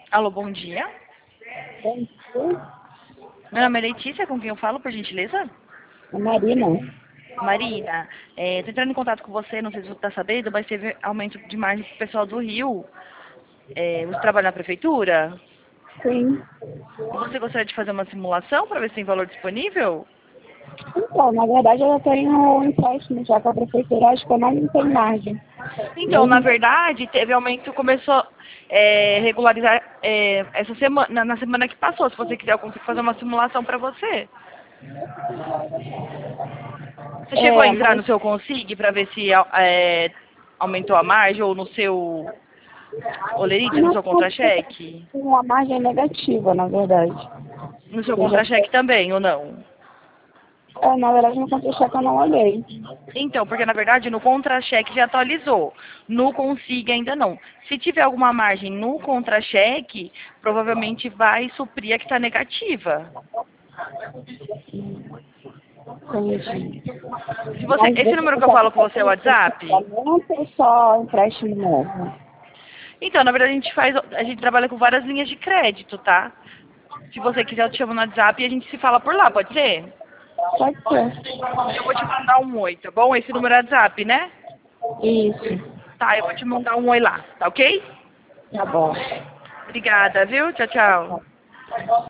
Alô, bom dia. Bom dia, Meu nome é Letícia, com quem eu falo, por gentileza? a Marina. Marina, tô entrando em contato com você, não sei se você está sabendo, mas teve aumento de margem pro pessoal do Rio. Você trabalha na prefeitura? Sim. E você gostaria de fazer uma simulação para ver se tem valor disponível? Então, na verdade, eu tenho um empréstimo já com a prefeitura, acho que eu não tenho margem. Então, na Mesmo, verdade, teve aumento, começou regularizar essa semana, na semana que passou. Se você quiser, eu consigo fazer uma simulação para você. Você chegou a entrar mas no seu Consig para ver se aumentou a margem ou no seu Olerite, no não seu contra-cheque? tem uma margem negativa, na verdade. No seu Eu já, contra-cheque também, ou não? na verdade, no contra-cheque eu não olhei. Então, porque na verdade no contra-cheque já atualizou, no Consig ainda não. Se tiver alguma margem no contra-cheque, provavelmente vai suprir a que está negativa. Entendi. Se você, Mas esse você número que eu consegue falo com você é o fazer WhatsApp? financiamento ou só empréstimo novo? Então, na verdade a gente trabalha com várias linhas de crédito, tá? Se você quiser, eu te chamo no WhatsApp e a gente se fala por lá, pode ser? Pode ser. Eu vou te mandar um oi, tá bom? Esse número é WhatsApp, né? Isso. Tá, eu vou te mandar um oi lá, tá ok? Tá bom. Obrigada, viu? Tchau, tchau.